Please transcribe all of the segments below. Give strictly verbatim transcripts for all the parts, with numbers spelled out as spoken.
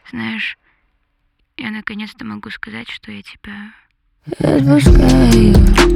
Знаешь, я наконец-то могу сказать, что я тебя отпускаю.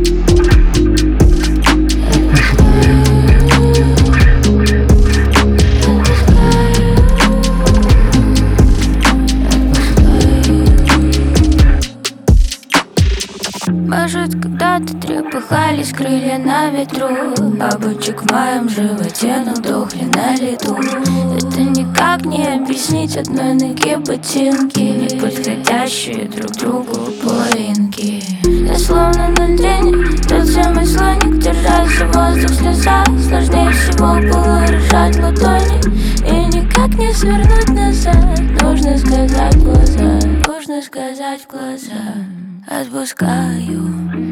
Может, когда-то трепыхались крылья на ветру, бабочек в моем животе надохли на лету. Это никак не объяснить одной ноге ботинки, не подходящие друг другу половинки. Я словно на льдине, тот самый слоник, держась воздух в слезах. Сложнее всего было рожать ладони и никак не свернуть назад. Нужно сказать в глаза, нужно сказать в глаза. Отпускаю,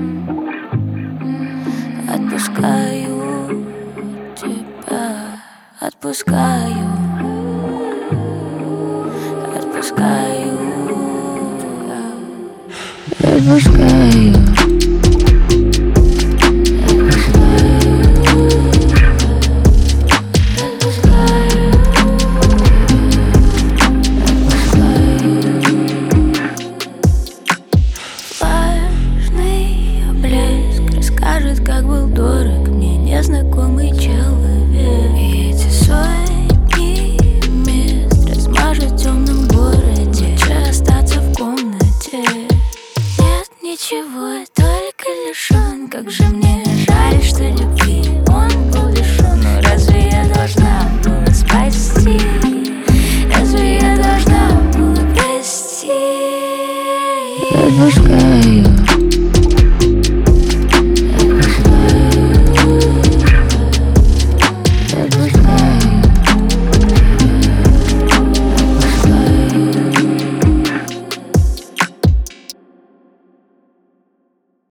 отпускаю тебя, отпускаю, отпускаю, отпускаю.